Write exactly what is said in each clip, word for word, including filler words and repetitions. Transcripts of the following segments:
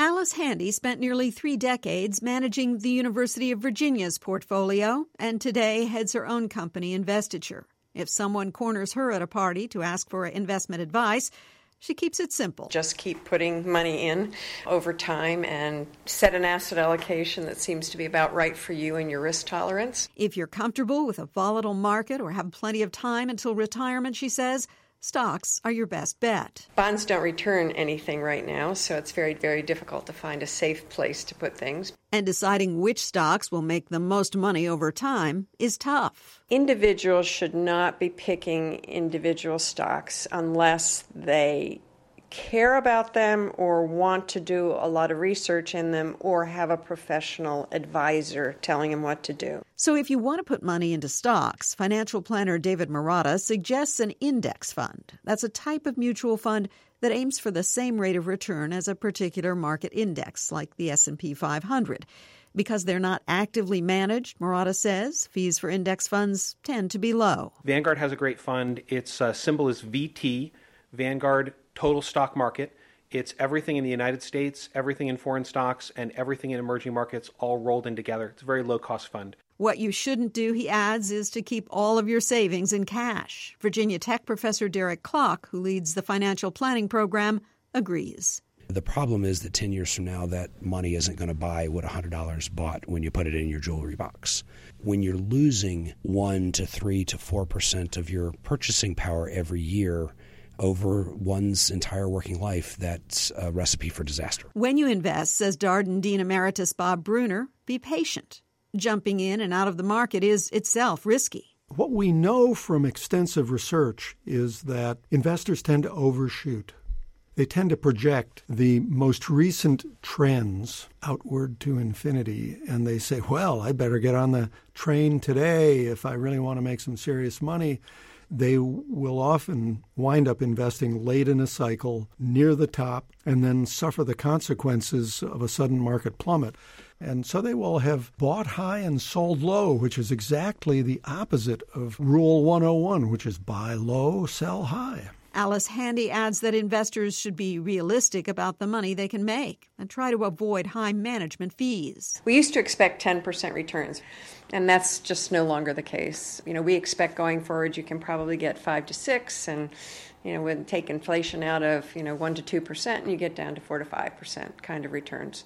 Alice Handy spent nearly three decades managing the University of Virginia's portfolio and today heads her own company, Investiture. If someone corners her at a party to ask for investment advice, she keeps it simple. Just keep putting money in over time and set an asset allocation that seems to be about right for you and your risk tolerance. If you're comfortable with a volatile market or have plenty of time until retirement, she says, stocks are your best bet. Bonds don't return anything right now, so it's very, very difficult to find a safe place to put things. And deciding which stocks will make the most money over time is tough. Individuals should not be picking individual stocks unless they care about them or want to do a lot of research in them or have a professional advisor telling them what to do. So if you want to put money into stocks, financial planner David Marotta suggests an index fund. That's a type of mutual fund that aims for the same rate of return as a particular market index, like the S and P five hundred. Because they're not actively managed, Marotta says, fees for index funds tend to be low. Vanguard has a great fund. Its uh, symbol is V T, Vanguard Total Stock Market. It's everything in the United States, everything in foreign stocks, and everything in emerging markets all rolled in together. It's a very low-cost fund. What you shouldn't do, he adds, is to keep all of your savings in cash. Virginia Tech professor Derek Klock, who leads the financial planning program, agrees. The problem is that ten years from now, that money isn't going to buy what one hundred dollars bought when you put it in your jewelry box. When you're losing one to three to four percent of your purchasing power every year over one's entire working life, that's a recipe for disaster. When you invest, says Darden Dean Emeritus Bob Bruner, be patient. Jumping in and out of the market is itself risky. What we know from extensive research is that investors tend to overshoot. They tend to project the most recent trends outward to infinity, and they say, well, I better get on the train today if I really want to make some serious money. They will often wind up investing late in a cycle, near the top, and then suffer the consequences of a sudden market plummet. And so they will have bought high and sold low, which is exactly the opposite of Rule one oh one, which is buy low, sell high. Alice Handy adds that investors should be realistic about the money they can make and try to avoid high management fees. We used to expect ten percent returns, and that's just no longer the case. You know, we expect going forward you can probably get five to six, and you know, when take inflation out of, you know, one to two percent, and you get down to four to five percent kind of returns.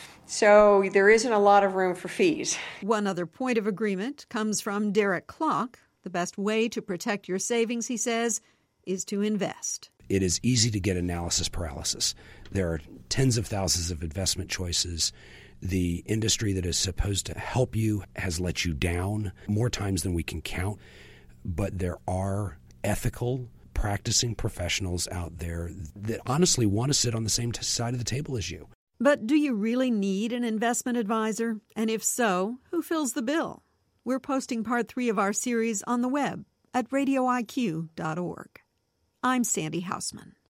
So there isn't a lot of room for fees. One other point of agreement comes from Derek Klock. The best way to protect your savings, he says, is to invest. It is easy to get analysis paralysis. There are tens of thousands of investment choices. The industry that is supposed to help you has let you down more times than we can count. But there are ethical, practicing professionals out there that honestly want to sit on the same t- side of the table as you. But do you really need an investment advisor? And if so, who fills the bill? We're posting part three of our series on the web at radio I Q dot org. I'm Sandy Hausman.